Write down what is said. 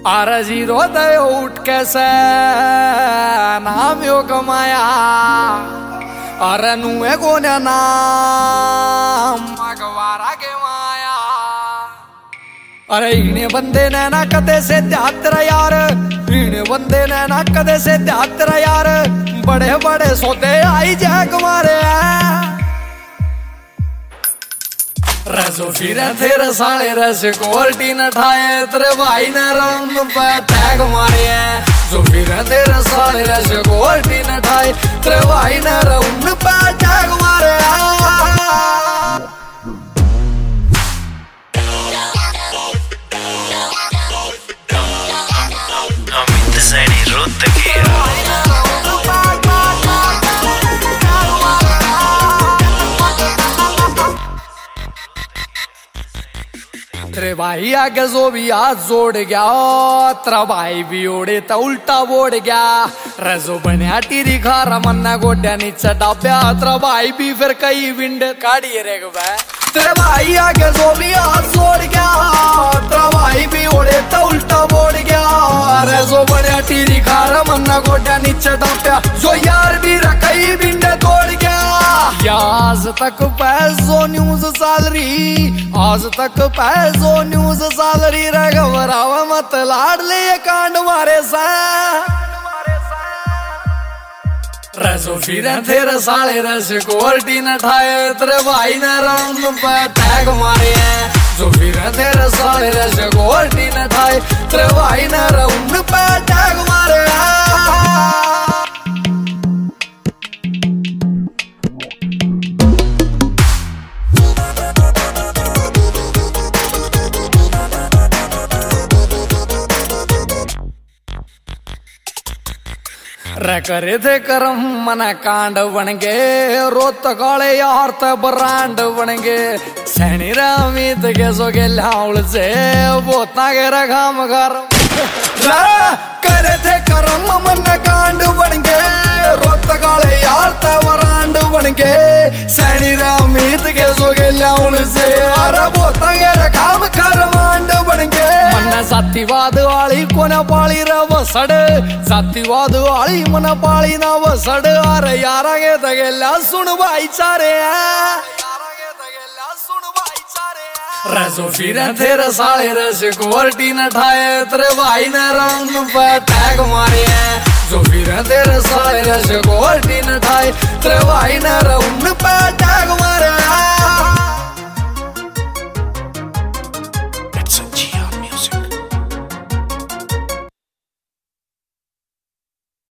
अरे जीरो दे उठ कैसे नाम यो कमाया अरे नुए गोने नाम मगवारा के माया अरे इन्हें बंदे ने ना कदे से त्यात्र यार इन्हें बंदे ने ना कदे से त्यात्र यार बड़े बड़े सोते आई जाए कुमारे रसो फिर तेरे साले रस कोल्टी न ठाए तेरे भाई ने रंग पे टैग मारे जो फिर तेरे साले रस कोल्टी न ठाए तेरे भाई ने रंग पे टैग मारे अमित सैनी रुत की तेरे भाई आगे जो भी हाथ जोड़ गया तेरा भाई भी ओढ़े तो उल्टा बोड़ गया रजो बनया टीरी खारा मन्ना गोड्या नीचे डाब्या तेरा भाई भी फिर कई विंड काढ़िए रे तेरे भाई आगे जो भी हाथ जोड़ गया तेरा भाई भी ओढ़े तो उल्टा बोड़ गया रजो बनया टीरी खारा मन्ना गोड्या नीचे डाब्या जो यार भी कई विंड तोड़ गया आज तक पैसो न्यूज सैलरी आज तक पैसो न्यूज सैलरी रे घबरावा मत लाड ले कांड मारे सा रसो फिर तेरे साले रस कोल्टी न ठाए तेरे भाई ने रंग पे टैग मारे जो फिर तेरे साले रस कोल्टी न ठाए तेरे भाई ने रंग पे टैग मारे रे करे थे करम मना कांड बन गए रोत काले यार ते ब्रांड बन गए सैनी रामीत के सो के लाउल से बोता के रखाम कर करे थे करम मना कांड बन गए रोत काले यार ते ब्रांड बन गए सैनी रामीत के सो के लाउल से अरे बोता के रखाम कर मांड बन गए मन्ना जातिवाद वाली कोना पाली रे वसड़ जातिवाद वाली मना पाली ना वसड़ अरे यारा के तगेला सुन भाईचारे रसो फिर तेरे साले रस कोल्टी न ठाए तेरे भाई ने रंग पे टैग मारे जो फिर तेरे साले रस कोल्टी न ठाए तेरे भाई ने रंग पे टैग मारे